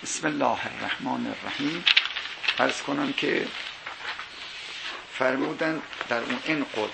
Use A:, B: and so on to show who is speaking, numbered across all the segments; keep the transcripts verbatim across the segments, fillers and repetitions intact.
A: بسم الله الرحمن الرحیم. عرض کنم که فرمودن در اون این قول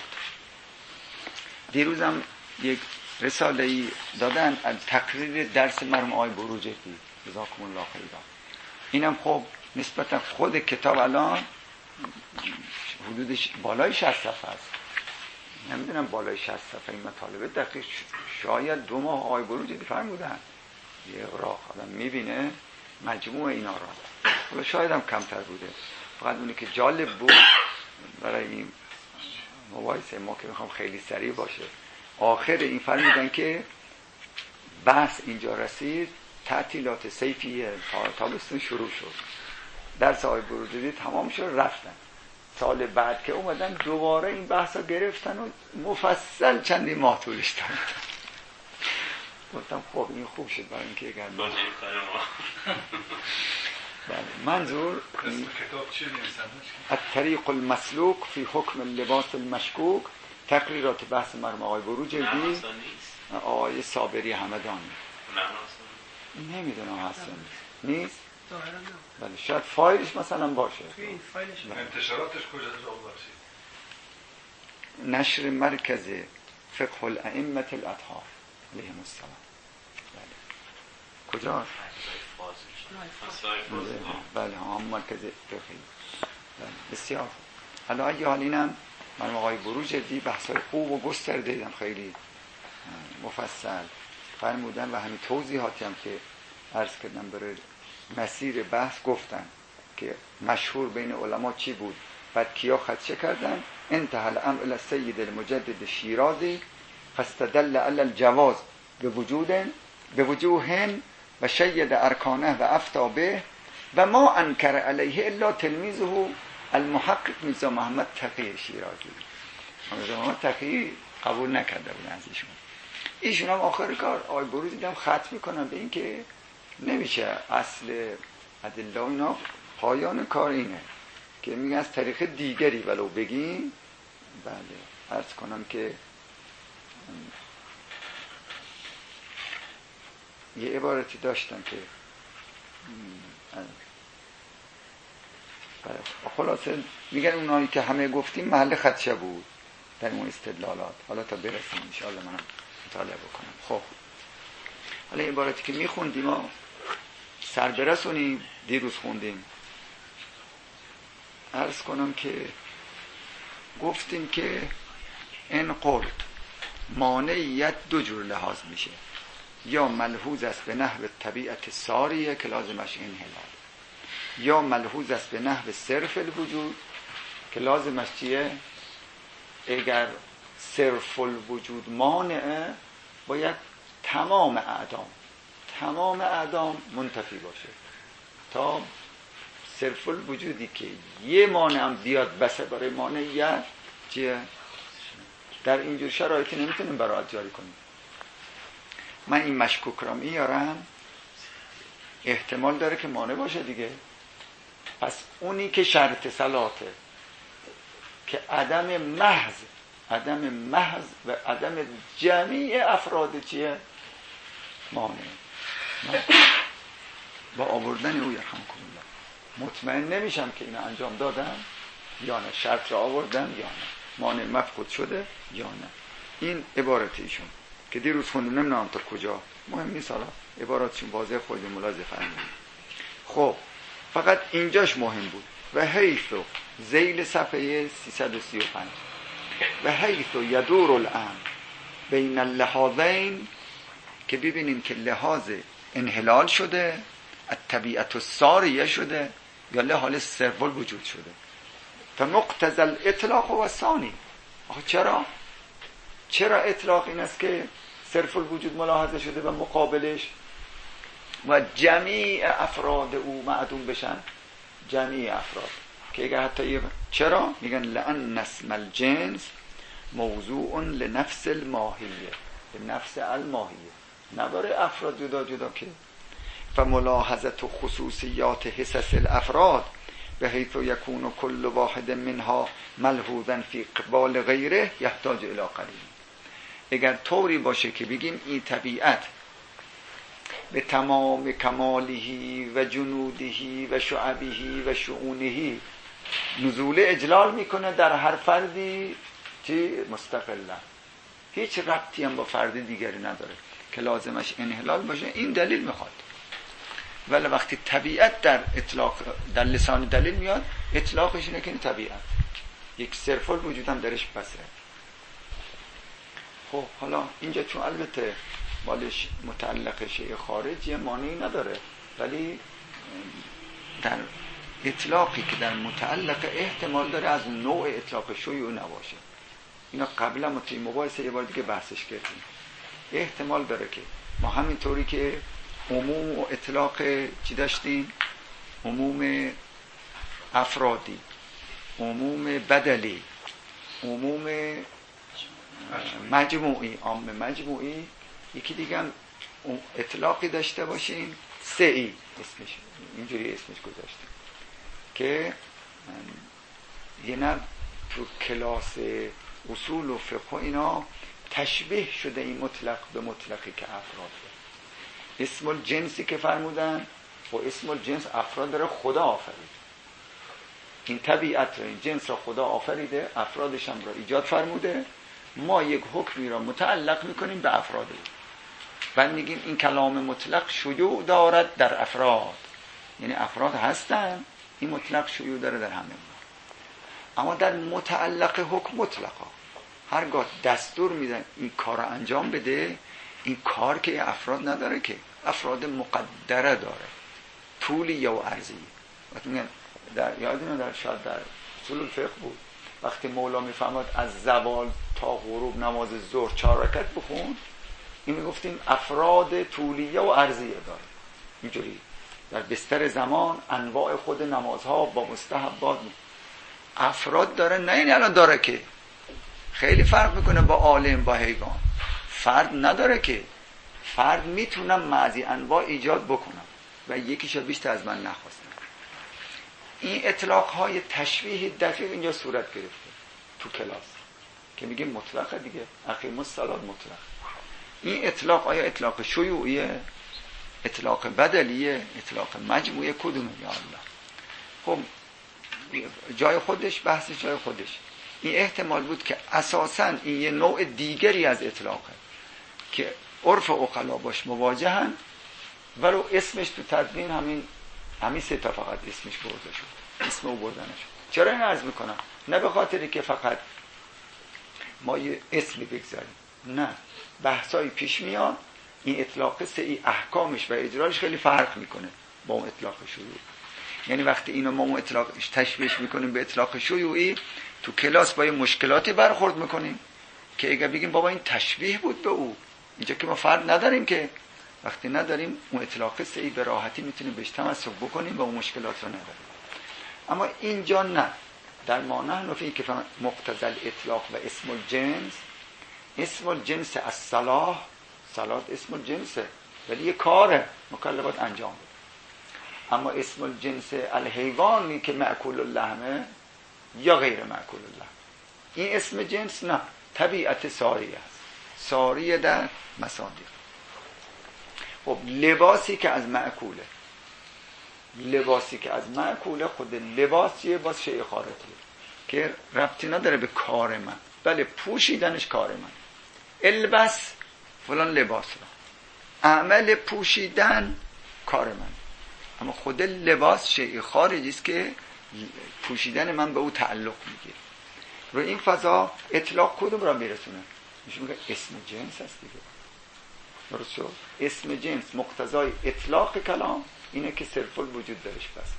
A: دیروزم یک رساله ای دادن از تقریر درس مرحوم آقای بروجردی جزاکم الله خیرا. اینم خب نسبتا خود کتاب الان حدودش بالای شصت صفحه است، نمیدونم بالای شصت صفحه این مطالب دقیق شاید دو ماه آقای بروجردی فرمودن یه راه آدم میبینه مجموع اینا را، حالا شاید هم کمتر بوده. فقط اونی که جالب بود برای این مباحثه ما که میخوام خیلی سریع باشه، آخر این فرمودن که بحث اینجا رسید تعطیلات صیفی تابستون شروع شد، درس آقای بروجردی تمام شد، رفتن. سال بعد که اومدن دوباره این بحثا گرفتن و مفصل چندی ماه طولش دادن. گفتم خب این خوب شد برای اینکه اگر بله منظور
B: کتاب چیه نویسنده؟
A: الطریق المسلوک فی حکم اللباس المشکوک، تقریرات بحث مرحوم آقای بروجردی آقای صابری همدانی. نمیدونم هستن نیست؟ بله شاید فایلش مثلا باشه.
B: انتشاراتش کجا رسید؟
A: نشر مرکز فقه الائمه الاطهار علیهم السلام. بله کجا؟ بله هم مرکز فقهی. بله بسیار. حالا اگه حال اینم من آقای بروجردی بحثای خوب و گسترده دیدم، خیلی مفصل فرمودن و همین توضیحاتی هم که عرض کردم برای مسیر بحث گفتن که مشهور بین علما چی بود، بعد کیا خدشه کردن. انتهى الامر الى السید المجدد شیرازی فاستدل على الجواز به وجود به وجوه و شید ارکانه و افتا به و ما انکر علیه الا تلمیذه المحقق میرزا محمد تقی شیرازی. میرزا محمد تقی قبول نکرده بود از ایشون. ایشون هم آخر کار آقای بروجردی دیدم ختم میکنن به این که نمیشه اصل ادله اینا، پایان کار اینه که میگن از طریق دیگری ولو بگیم. بله عرض کنم که یه عبارتی داشتن که خلاصه میگن اونایی که همه گفتیم محل خدشه بود در اون استدلالات. حالا تا برسیم انشاءالله منم مطالعه بکنم. خب حالا عبارتی که میخوندیم ما سر برسونیم، دیروز خوندیم. عرض کنم که گفتیم که این قول مانعیت دو جور لحاظ میشه، یا ملحوظ است به نحو طبیعت ساریه که لازمش انحلال، یا ملحوظ است به نحو صرف الوجود که لازمش چیه؟ اگر صرف الوجود مانعه باید تمام اعدام تمام اعدام منتفی باشه، تا صرف الوجودی که یه مانع هم زیاد بسه برای مانعیت چیه؟ در اینجور شرایطی نمیتونیم براعت جاری کنیم. من این مشکوک را میارم، احتمال داره که مانع باشه دیگه. پس اونی که شرط صلاته که عدم محض عدم محض و عدم جمیع افراد چیه؟ مانع. با آوردن او یرحمکم الله مطمئن نمیشم که اینو انجام دادن یا نه، شرط را آوردن یا نه، مانع مفقود شده یا نه. این عبارت ایشون که دیروز خوندم، نمیدونم تا کجا، مهم نیست، حالا عباراتشون واضح خود ملاحظه فرمودید. خب فقط اینجاش مهم بود. و حیث ذیل صفحه سیصد و سی و پنج و حیث یدور الامر بین اللحاظین، که ببینیم که لحاظ انحلال شده، الطبیعت الساریه شده، یا لحاظ صرف الوجود شده. فمقتضى الاطلاق و ثانی. آخه چرا؟ چرا اطلاق این است که صرف الوجود ملاحظه شده و مقابلش و جمیع افراد او معدوم بشن؟ جمیع افراد که اگر حتی یه چرا؟ میگن لأن اسم الجنس موضوع لنفس الماهیه، لنفس الماهیه، نباره افراد جدا جدا که فملاحظت خصوصیات حسس الافراد به حیث یکون کل واحد منها ملحوظا فی قبال غیره یحتاج الی قرین. اگر طوری باشه که بگیم این طبیعت به تمام کمالهی و جنودهی و شعبهی و شؤونهی نزول اجلال میکنه در هر فردی چی مستقلا، هیچ ربطی هم با فرد دیگری نداره که لازمش انحلال باشه. این دلیل میخواد. ولی وقتی طبیعت در اطلاق در لسان دلیل میاد، اطلاقش اینه که این طبیعت یک صرف الوجود هم درش بسه. خب حالا اینجا چون البته بالش متعلق شیء خارجی مانعی نداره، ولی در اطلاقی که در متعلق احتمال داره از نوع اطلاق شیوع نباشه. اینا قبلا ما توی مباحثه یه بار دیگه بحثش کردیم. احتمال داره که ما همینطوری که عموم و اطلاق چی داشتیم، عموم افرادی، عموم بدلی، عموم مجموعی، عام مجموعی، یکی دیگه هم اطلاقی داشته باشیم سه ای اسمش، اینجوری اسمش گذاشتیم که یه نه تو کلاس اصول و فقه اینا تشبیه شده این مطلق به مطلقی که افراد ده. اسم الجنسی که فرمودن و اسم الجنس افراد داره خدا آفرید، این طبیعت رو، این جنس رو خدا آفریده، افرادش هم رو ایجاد فرموده. ما یک حکمی را متعلق میکنیم به افراد، بعد میگیم این کلام مطلق شیوع دارد در افراد، یعنی افراد هستن، این مطلق شیوع داره در همه. اما در متعلق حکم مطلقا هرگاه دستور میدن این کار را انجام بده، این کار که افراد نداره، که افراد مقدره داره، طولی یا عرضی. وقتی میگن در یادتونه در شاید در اصول الفقه بود، وقتی مولا میفهمد از زوال تا غروب نماز ظهر چهار رکعت بخون، این میگفتیم افراد طولیه و عرضیه داره. اینجوری در بستر زمان انواع خود نمازها با مستحبات افراد داره، نه این الان داره که خیلی فرق میکنه با عالم با حیوان. فرد نداره که، فرد میتونم معزی انواع ایجاد بکنم و یکیش بیشتر از من نخواستم. این اطلاق های تشبیه دقیق اینجا صورت گرفته تو کلاس که میگیم مطلقه دیگه، اقیم الصلاة مطلق. این اطلاق آیا اطلاق شیوعیه، اطلاق بدلیه، اطلاق مجموعه، کدومه؟ یا الله. خب جای خودش، بحث جای خودش. این احتمال بود که اساساً این یه نوع دیگری از اطلاقه که عرف عقلا باش مواجهن، ولو اسمش تو تدوین همین همین سه تا فقط اسمش برده شد، اسم او بردن شد. چرا این عرض میکنم؟ نه به خاطری که فقط ما یه اسمی بگذاریم، نه، بحثایی پیش میاد این اطلاق سه ای احکامش و اجراش خیلی فرق میکنه با اون اطلاق شیوعی. یعنی وقتی اینو ما اون اطلاقش تشبیه میکنیم به اطلاق شیوعی، تو کلاس با یه مشکلاتی برخورد میکنیم که اگه بگیم بابا این تشبیه بود به او، اینجا که ما فرق نداریم، که وقتی نداریم اون اطلاق سه ای به راحتی میتونیم بهش تمسک بکنیم و اون مشکلات رو نداریم. اما اینجا نه، در ما نحن فی که مقتضی الاطلاق و اسم الجنس، اسم الجنس از صلاح، صلاح اسم الجنسه ولی یه کاره مکلفات انجام بده. اما اسم الجنس الحیوانی که مأکول اللحمه یا غیر مأکول اللحم، این اسم جنس نه، طبیعت ساریه است، ساریه در مصادیق. خب لباسی که از مأکوله، لباسی که از مأکوله، خود لباسیه باز شیء خارجیه که ربطی نداره به کار من، بله پوشیدنش کار من، البس فلان لباس را، عمل پوشیدن کار من، اما خود لباس شیء خارجی است که پوشیدن من به او تعلق میگیره. رو این فضا اطلاق کدوم را میرسونه؟ میشه میگه اسم جنس هست دیگه. درست شد؟ اسم جنس مقتضای اطلاق کلام اینه که صرف الوجود درش بس.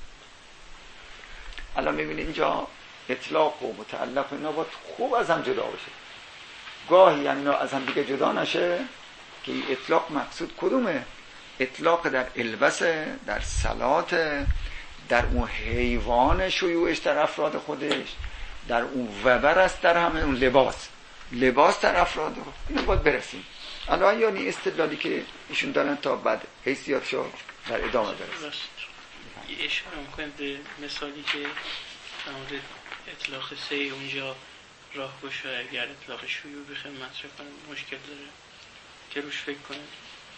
A: الان میبینید اینجا اطلاق و متعلق و اینا باید خوب از هم جدا بشه. گاهی یعنی اینا از هم دیگه جدا نشه که این اطلاق مقصود کدومه؟ اطلاق در البسه، در صلات، در اون حیوان شیوعش در افراد خودش، در اون وبر است، در همه اون لباس، لباس در افراد خود. اینو باید برسیم. الان یعنی استدلالی که ایشون دارن تا بعد حیثیت شو در ادامه برسیم.
C: یه اشاره میکنیم به مثالی که در اطلاق سه اونجا راه گشا، اگر اطلاق شیوع بخوایم مطرح کنیم مشکل داره که روش فکر کنیم که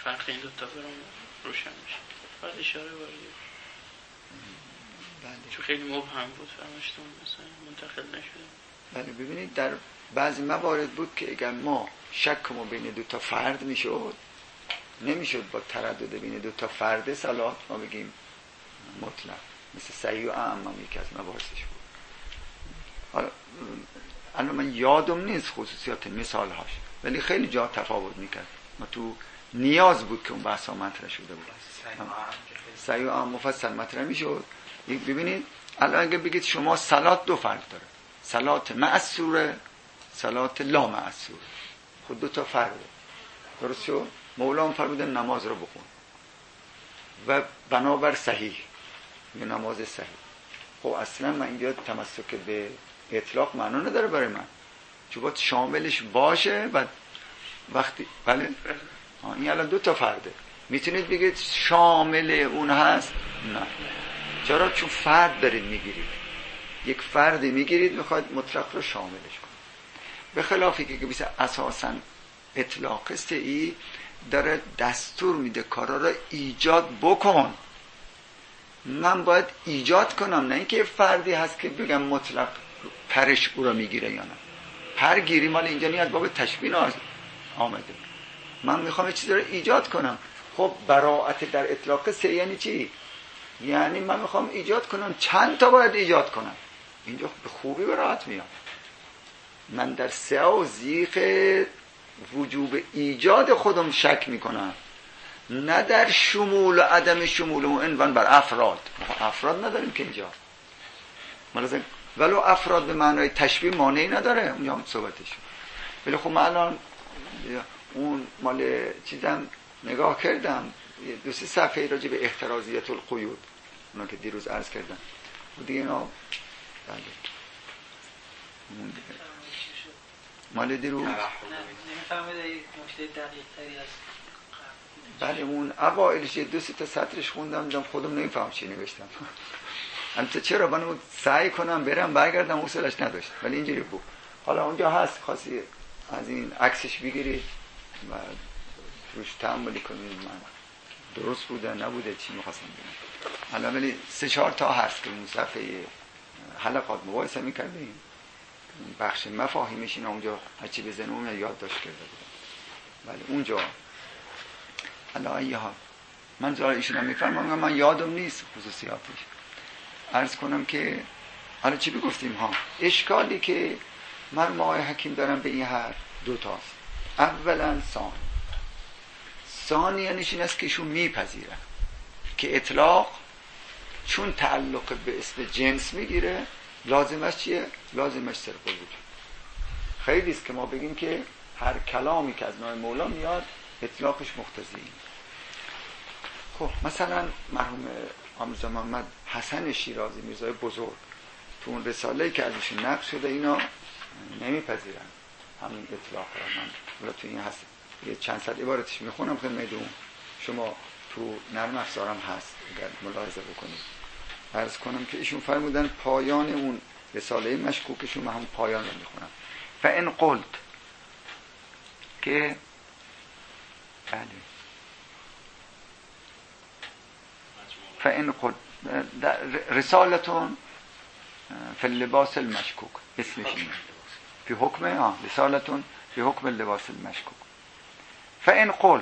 C: فرق این دو تا برام روشن میشه. بعد اشاره وارد
A: بله.
C: چون خیلی مبهم بود فرماشتون مثلا منتقل نشده.
A: بله ببینید در بعضی موارد بود که اگر ما شکمون بین دو تا فرد میشد، نمیشد با تردد بین دو تا فرد صلات ما بگیم مطلق، مثل صحیح و اعم هم یکی از مباحثش بود. حالا الان من یادم نیست خصوصیات مثال هاش، ولی خیلی جا تفاوت میکرد. ما تو نیاز بود که اون بحثا مطرح شده بود. صحیح و اعم مفصل مطرح میشد. ببینید الان اگه بگید شما صلات دو فرق داره، صلات معصوره، صلات لا معصوره، خود دو تا فرقه. درست شد؟ مولا هم فرمودن نماز رو بخون و بنابر صحیح یه نماز صحیح. خب اصلا من اینجا تمسک به اطلاق معنا نداره برای من، چون باید شاملش باشه. و وقتی بله این الان دو تا فرده، میتونید بگید شامل اون هست؟ نه. چرا؟ چون فرد دارید میگیرید، یک فردی میگیرید میخواید مطلق رو شاملش کنید. به خلافی که بیسه اساساً اطلاق است، ای داره دستور میده کارا رو ایجاد بکن. من باید ایجاد کنم، نه اینکه فردی هست که بگم مطلق پرش او رو میگیره یا نه. پر گیری مال اینجا نیاد باب تشبیه آمده. من میخوام یه چیزی رو ایجاد کنم. خب براعت در اطلاق سه یعنی چی؟ یعنی من میخوام ایجاد کنم، چند تا باید ایجاد کنم. اینجا به خوبی براعت میاد. من در سه و زیخ وجوب ایجاد خودم شک میکنم، نه در شمول و عدم شمول و عنوان بر افراد. افراد نداریم که اینجا، ولو افراد به معنای تشبیه مانعی نداره اونجا هم صحبتش. ولی خب من الان اون مال چیزم نگاه کردم، دو سه صفحه راجع به احترازیت القیود، اونا که دیروز عرض کردم و دیگه اینا بله مال دیروز
D: نمیفهمید این نکته دقیق تری از
A: بله اون اوائلش دو سه تا سطرش خوندم دیدم خودم نمیفهم چی نوشتم. البته چرا من سعی کنم برم برگردم حوصله‌اش نداشت، ولی اینجوری بود. حالا اونجا هست، خاصی از این عکسش بگیرید و روش تأملی کنید من درست بوده نبوده چی می‌خواستم بگم. حالا ولی سه چهار تا هست که اون صفحه حلقات مباحثه می‌کردیم، بخش مفاهیمش اینا اونجا هرچی بزنه اون یاد داشت کرده بودم. ولی اونجا حالا ایها من جای ایشون میفرمام من یادم نیست خصوصیاتش. عرض کنم که حالا چی بگفتیم ها؟ اشکالی که من آقای حکیم دارم به این حرف دو تاست. اولا ثانی ثانی یعنی این است که ایشون میپذیرن که اطلاق چون تعلق به اسم جنس میگیره لازمش چیه؟ لازمش صرف وجود. خیلی است که ما بگیم که هر کلامی که از نوع مولا میاد اطلاقش مقتضی. خب مثلا مرحوم آموزا محمد حسن شیرازی میرزای بزرگ تو اون رساله‌ای که ازشون نقل شده اینا نمیپذیرن همین اطلاق را. من ولی تو این هست یه چند صد عبارتش میخونم خدمتتون، شما تو نرم افزارم هست اگر ملاحظه بکنید. عرض کنم که ایشون فرمودن پایان اون رساله مشکوکشون، من هم پایان رو میخونم. فان قلت که بله فان قلت رسالتون فی اللباس المشکوک اسمش اینه فی حکم ها رسالتون فی حکم اللباس المشکوک. فان قلت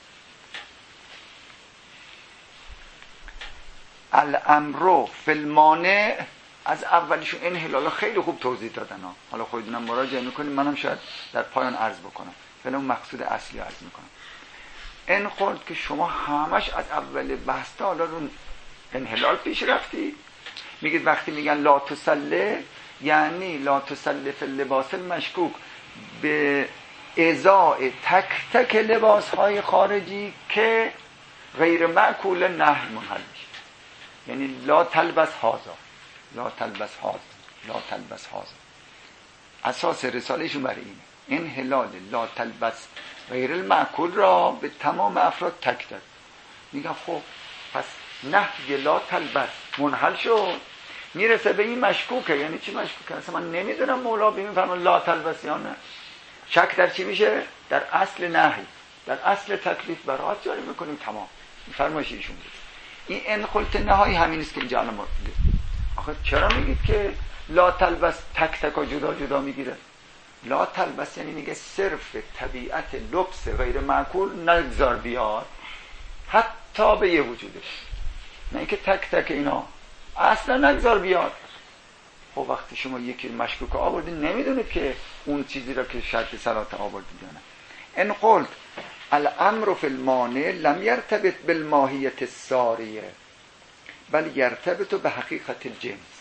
A: الامر فی المانع، از اولیشون انحلال خیلی خوب توضیح دادن ها. حالا خودتونم مراجعه میکنید، منم شاید در پایان عرض بکنم، ولی اون مقصود اصلی عرض میکنم. این خورد که شما همش از اول بحث تا حالا رو انحلال پیش رفتی. میگید وقتی میگن لا تسله یعنی لا تسله فی اللباس المشکوک به ازای تک تک لباس های خارجی که غیر معکول نهی منحل میشه. یعنی لا تلبس هازا لا تلبس هازا لا تلبس هازا. اساس رسالهشون برای اینه، انحلال لا تلبس غیر المعکول را به تمام افراد تک داد. میگن خب پس نهی لا تلبس منحل شد، میرسه به این مشکوکه. یعنی چی مشکوکه؟ اصلا من نمیدونم مولا ببین فرمان لا تلبس یا نه. شک در چی میشه؟ در اصل نهی، در اصل تکلیف براحت جاری میکنیم تمام. فرمایش ایشون بود. این ان قلت نهایی همین است که اینجا الان میگه. آخه چرا میگید که لا تلبس تک تکا جدا جدا میگیره؟ لا تلبس یعنی میگه صرف طبیعت لبس غیر معقول نگذار بیاد حتی به یه وجودش، نه اینکه تک تک اینا اصلا نگذار بیاد. خب وقتی شما یکی مشکوک آوردید نمیدونید که اون چیزی را که شرط صلات آوردید یا نه. ان قلت الامر فی المانع لم یرتبط بالماهیت الساریه بل یرتبط به حقیقت الجنس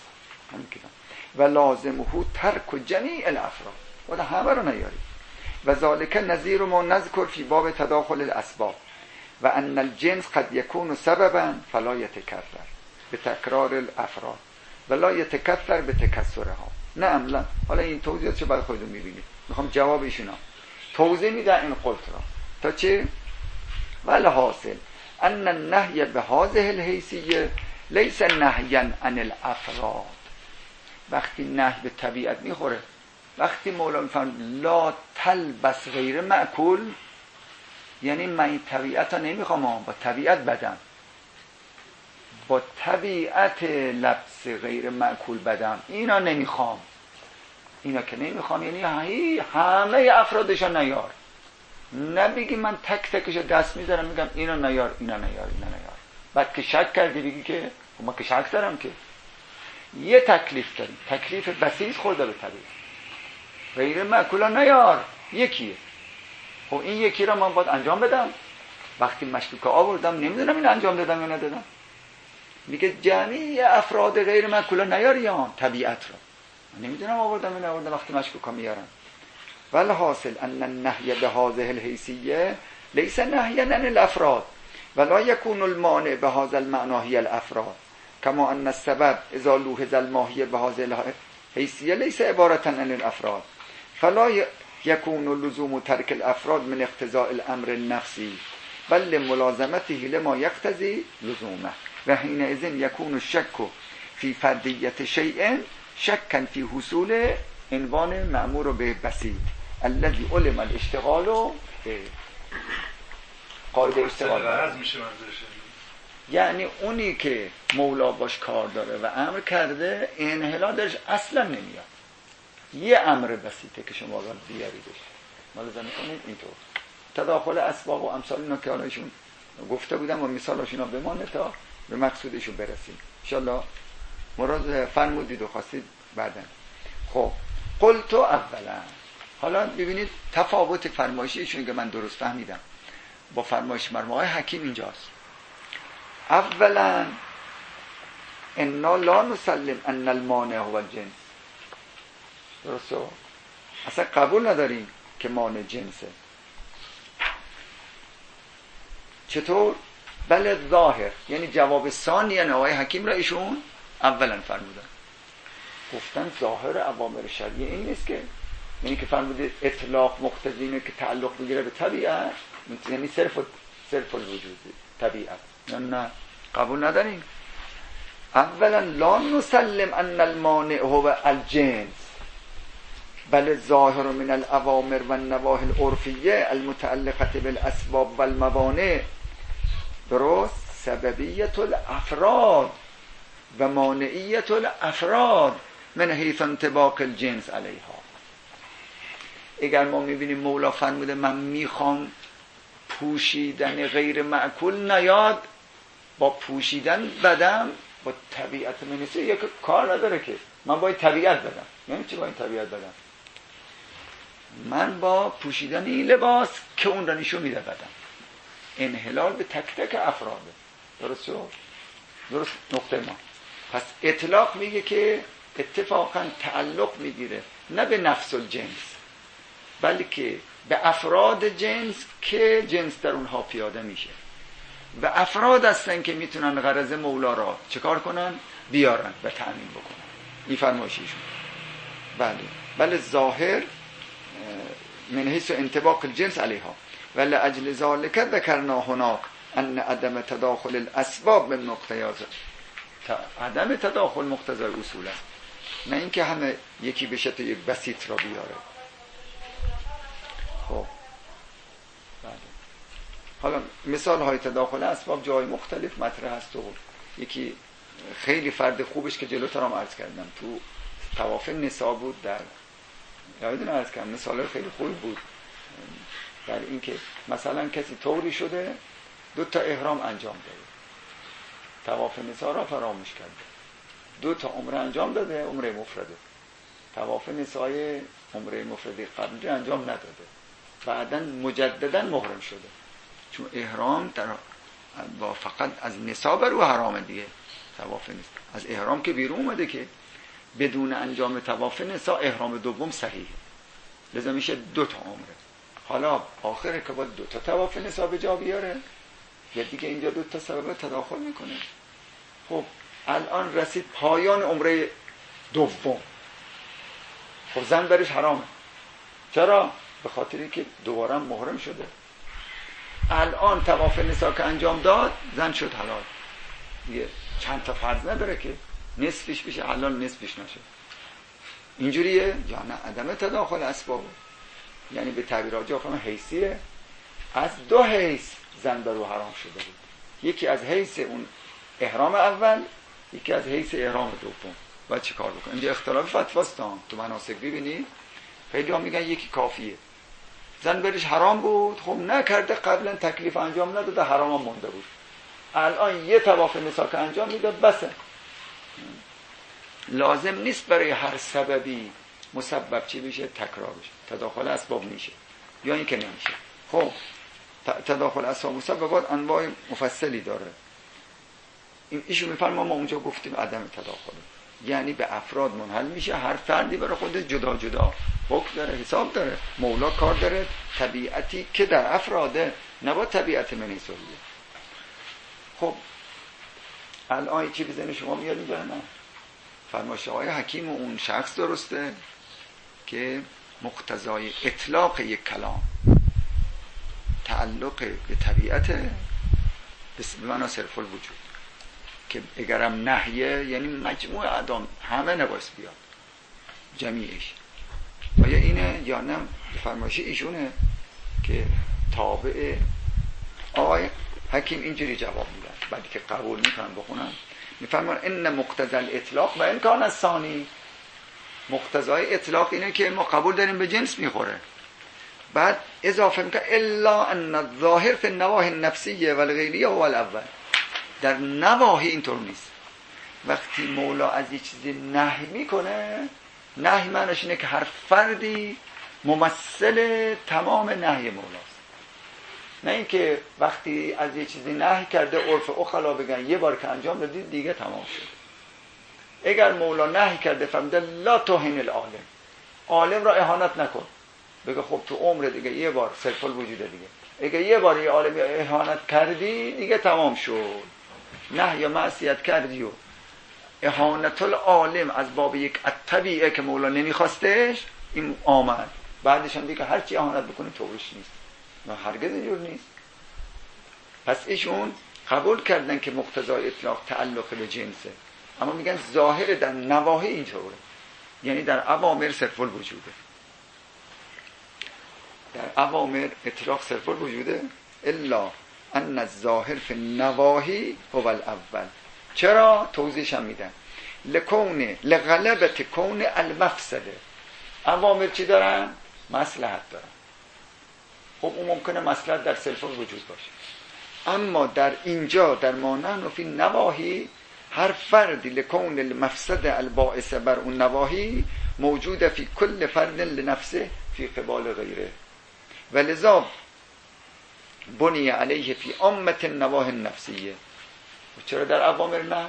A: و لازمه ترک جمیع الافراد و ده همه رو نیارید. و ذالک نظیر ما نذکر فی باب تداخل الاسباب و ان الجنس قد یکون سببا فلا یتکرر به تکرار الافراد ولا یتکثر به تکثرها. نه عملا. حالا این توضیحاتشو بعد خودتون میبینید. میخوام جواب ایشونا توضیح میده این قلت را تا چه؟ ولی حاصل ان النهی به هذه الحیثیه لیس نهیا عن الافراد. وقتی نهی به طبیعت میخوره، وقتی مولا میفرماید لا تلبس غیر معقول، یعنی من این طبیعت ها نمیخوام، با طبیعت بدم، با طبیعت لبس غیر معقول بدم، اینا نمیخوام. اینا که نمیخوام یعنی همه افرادشو نیار. نبیگی من تک تکشو دست میذارم میگم اینا نیار اینا نیار اینا نیار، بعد که شک کردی بگی که ما که شک دارم که یه تکلیف داریم، تکلیف بسیط خورده به طبیعت، غیر معقولا نیار یکیه. خب این یکی را من باید انجام بدم. وقتی مشکوکا آوردم نمیدونم این انجام دادم یا ندادم. میگه جمعی افراد غیر معقولا نیار یا طبیعت را نمیدونم آوردم یا نآوردم وقتی مشکوکا میارن. ولی حاصل ان النهی به هذه الحیثیه لیس نهیا عن الافراد ولا یکون المانع به هذا المعنی الافراد کما ان السبب اذا لوحظ الماهی به هذه الحیثیه لیس عبارة عن الافراد فلا یکون لزوم ترک الافراد من اقتضاء الامر النفسی بل ملازمته لما یقتضی لزومه و حینئذ یکون الشک فی فردیت شیء شکا فی حصول عنوان مأمور به بسیط الذي علم الاشتغال به قاعده اشتغال میشه. یعنی اونی که مولا باش کار داره و امر کرده انحلال درش اصلا نمیاد. یه امر بسیطه که شما باید بیاریدش. ملاحظه میکنید اینطور تداخل اسباب و امثال اینا که حالشون گفته بودم و مثالاشون بمانه تا به مقصودشون برسیم ان شاء الله. مراد فرمودید و خواستید بعدن. خب قلت اولا، حالا ببینید تفاوت فرمایشیشون که من درست فهمیدم با فرمایش مرموهای حکیم اینجاست. اولا انا لا نسلم ان المانع هو الجنس. درسته؟ اصلا قبول نداریم که مانع جنسه. چطور؟ بله ظاهر، یعنی جواب ثانی آقای حکیم را ایشون اولا فرمودن. گفتن ظاهر اوامر شرعیه این نیست که، یعنی که فرموده اطلاق مقتضی اینه که تعلق بگیره به طبیعت، یعنی صرف صرف الوجود طبیعت، نه نه قبول نداریم. اولا لا نسلم ان المانع هو الجنس بل ظاهر من الاوامر و النواهی العرفیه المتعلقه بالاسباب و الموانع. درست؟ سببیت الافراد و مانعیت الافراد من حیث انطباق الجنس علیها. اگر ما میبینیم مولا فرموده من میخوام پوشیدن غیر معقول نیاد، با پوشیدن بدم با طبیعت منیسه یک کار نداره که من باید طبیعت بدم. یعنی چی باید طبیعت بدم؟ من با پوشیدن این لباس که اون را نشون میده بدم. انحلال به تک تک افراده. درست شد؟ درست نقطه ما. پس اطلاق میگه که اتفاقا تعلق میگیره نه به نفس الجنس بلکه به افراد جنس که جنس در اونها پیاده میشه و افراد هستن که میتونن غرض مولا را چکار کنن؟ بیارن و تأمین بکنن. این فرمایشیشون. بله بله ظاهر من حیث انطباق الجنس علیها ولی اجل ذالک ذکرنا هناک ان عدم تداخل الاسباب من مقتضیات عدم تداخل مقتضای اصول است، نه اینکه همه یکی بشه تا یک بسیط را بیاره. خب بله حالا مثال های تداخل اسباب جای مختلف مطرح هست و یکی خیلی فرد خوبش که جلوتر هم عرض کردم تو طواف نساء بود، در یادتون عرض کردم مثال خیلی خوبی بود در این که مثلا کسی طوری شده دو تا احرام انجام داده، طواف نساء را فراموش کرده، دو تا عمره انجام داده، عمره مفرده، طواف نساء عمره مفرده قبلی انجام نداده، بعداً مجدداً محرم شده، چون احرام در با فقط از نساء بر او حرامه دیگه، طواف نیست از احرام که بیرون اومده که بدون انجام طواف نساء احرام دوم صحیحه، لذا میشه دو تا عمره. حالا آخره که باید دو تا طواف نساء به جا بیاره یا دیگه اینجا دو تا سبب تداخل میکنه. خب الان رسید پایان عمره دوم، خب زن برش حرامه. چرا؟ به خاطری که دوباره محرم شده. الان طواف نساء که انجام داد زن شد حلال دیگه، چند تا فرض نداره که نصفش بشه حلال نصفش نشه. اینجوریه یا نه؟ عدم تداخل اسباب، یعنی به تعبیر آجی آفرمان حیثیه، از دو حیث زن بر او حرام شده بود، یکی از حیث اون احرام اول، یکی از حیث احرام دوم. باید چه کار بکنه؟ اینجا اختلاف فتواست تو مناسک ببینید، خیلی ها میگن یکی کافیه، زن برش حرام بود خب نکرده قبلا تکلیف انجام نداده حرام هم مونده بود، الان یه طواف نساء که انجام میده بسه، لازم نیست برای هر سببی مسبب چی بشه تکرار بشه، تداخل اسباب میشه یا این که نمیشه. خب تداخل اسباب مسببات انواع مفصلی داره، این ایشون میفرما ما اونجا گفتیم عدم تداخل یعنی به افراد منحل میشه، هر فردی برای خودش جدا جدا حکم داره، حساب داره، مولا کار داره، طبیعتی که در افراده نبا طبیعت منی سوریه. خب الان چی بزنه شما میاد اینجا؟ نه، فرمایش آقای حکیم و اون شخص درسته که مقتضای اطلاق یک کلام تعلق به طبیعت به معنا صرف الوجود، که اگرم نهیه یعنی مجموع اعدام همه نباید بیاد جمیعش. آیا اینه یا نه؟ فرمایش ایشونه که تابع آقای حکیم اینجوری جواب میدن، بعدی که قبول میکنن بخونن میفرمان ان مقتضى الاطلاق و ان کان الثانی، مقتضای اطلاق اینه که ما قبول داریم به جنس میخوره، بعد اضافه میکنه الا ان الظاهر فی النواهی النفسیه و الغیریه هو الاول. در نواهی اینطور نیست، وقتی مولا از یه چیزی نهی میکنه، نهی معنیش اینه که هر فردی ممثل تمام نهی مولاست، نه اینکه وقتی از یه چیزی نهی کرده عرف اخلا بگن یه بار که انجام دادید دیگه تمام شد. اگر مولا نهی کرده فرموده لا توهین العالم، عالم را اهانت نکن، بگه خب تو عمر دیگه یه بار صرف الوجوده دیگه، اگه یه بار یه عالم اهانت کردی دیگه تمام شد، نهی یا معصیت کردی و اهانت العالم از باب یک الطبیعه که مولا نمیخواستش این آمد، بعدش هم دیگه هر چی اهانت بکنی توبش نیست، نه هرگز اینجور نیست. پس ایشون قبول کردن که مقتضای اطلاق تعلق به جنسه، اما میگن ظاهر در نواهی اینطوره، یعنی در اوامر صرف الوجوده، در اوامر اطلاق صرف الوجوده الا ان الظاهر فی النواهی هو الاول. چرا؟ توضیحش هم میدن لکون لغلبت کون المفسده، اوامر چی دارن؟ مصلحت دارن. خب اون ممکنه مصلحت در صرف الوجود باشه، اما در اینجا در مانن فی نواهی هر فردی لکون المفسد الباعث بر اون نواهی موجود فی کل فرد لنفسه فی قبال غیره، ولذا بنی علیه فی عامة النواهی النفسیه. چرا در اوامر نه؟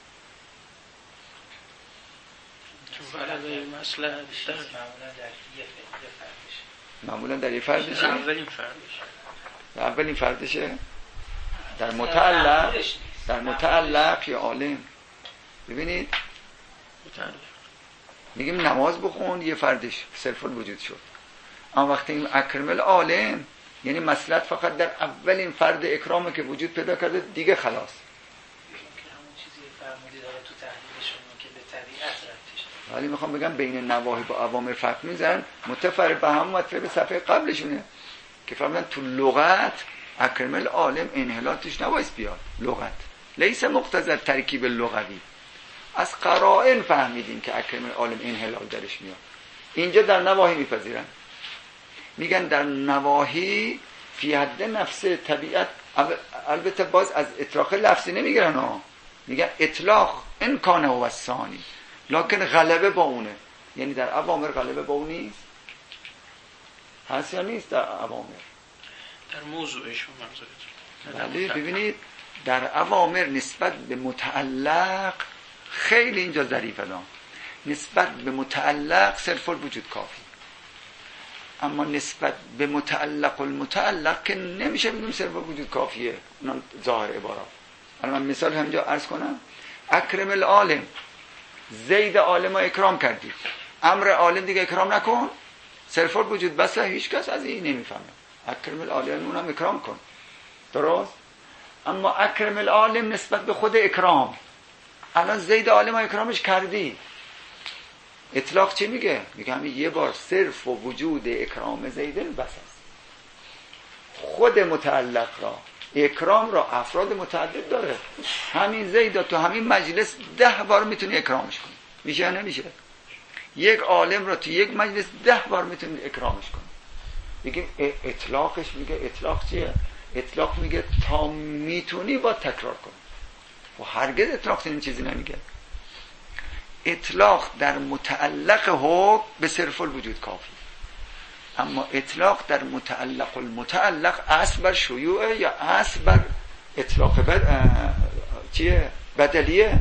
C: چون علاوه مصلحت در
A: معمولا در یه فردشه،
C: اولین فردشه،
A: در اولین فردشه، در متعلق در متعلق یا عالم. ببینید
C: متعلق
A: میگیم نماز بخون یه فردش صرف الوجود شد، اما وقتی این اکرم العالم یعنی مصلحت فقط در اولین فرد اکرامه که وجود پیدا کرده دیگه خلاص.
D: همون چیزی فرمودی داره تو تحلیلشون که به طبیعت ربطش داره،
A: ولی میخوام بگم بین نواهی با اوامر فرق میزنن، متفرق به هم مطلب صفحه قبلشونه که فرمودن تو لغت اکرم العالم انحلاتش نباید بیاد لغت لیس مقتضی ترکیب لغوی. از قرائن فهمیدیم که اکرم العالم انحلال درش میاد. اینجا در نواهی میپذیرن، میگن در نواهی فی حد نفس طبیعت. البته باز از اطلاق لفظی نمیگیرن ها، میگن اطلاق ان کان هو الثانی، لکن غلبه با اونه. یعنی در اوامر غلبه با اون نیست، هست یا نیست در اوامر؟
C: در موضوعشون منظورتون؟
A: بله. ببینید در اوامر نسبت به متعلق خیلی اینجا ظریفه دام، نسبت به متعلق صرف الوجود کافی، اما نسبت به متعلق المتعلق که نمیشه بگیم صرف الوجود کافیه. اونم ظاهر عبارات. الان من مثال همینجا عرض کنم. اکرم العالم، زید عالم رو اکرام کردی، امر عالم دیگه اکرام نکن، صرف الوجود بس، هیچ کس از این نمیفهمه. اکرم العالم اونم اکرام کن، درست؟ اما اکرم العالم نسبت به خود اکرام. الان زید عالم رو اکرامش کردی، اطلاق چی میگه؟ میگه همین یه بار صرف و وجود اکرام زیدن بس است. خود متعلق را، اکرام را افراد متعدد داره. همین زید تو همین مجلس ده بار میتونی اکرامش کنی، میشه یا نمیشه؟ یک عالم را تو یک مجلس ده بار میتونی اکرامش کنی. بگیم اطلاقش، میگه اطلاق چیه؟ اطلاق میگه تا میتونی با تکرار کنی. و هرگز اطلاق این چیزی نمیگه. اطلاق در متعلق حکم به صرف الوجود کافی، اما اطلاق در متعلق المتعلق اصل بر شیوعه یا اصل بر اطلاق بد... چیه؟ بدلیه.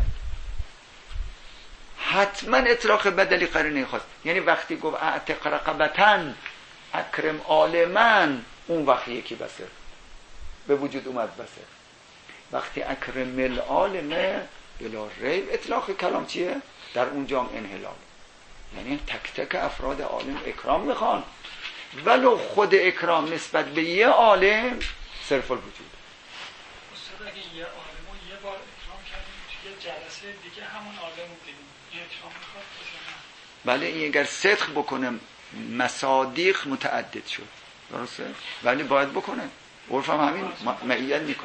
A: حتما اطلاق بدلی قرینه خواست. یعنی وقتی گفت اعتق رقبتن اکرم عالمن، اون وقت یکی بسه به وجود اومد بسه. وقتی اکرم العالمه بلا ریب اطلاق کلام چیه؟ در اونجا هم انحلال، یعنی تک تک افراد عالم اکرام میخوان، ولو خود اکرام نسبت به یه عالم صرف الوجود.
E: استاد اگه یه عالم رو یه بار اکرام کردیم توی یه جلسه دیگه همون عالم رو دیدیم، این اکرام میخواد بزنم؟
A: بله، این اگر صدق بکنه مصادیق متعدد شد، درسته؟ ولی باید بکنه، عرف هم همین معیت میکنه.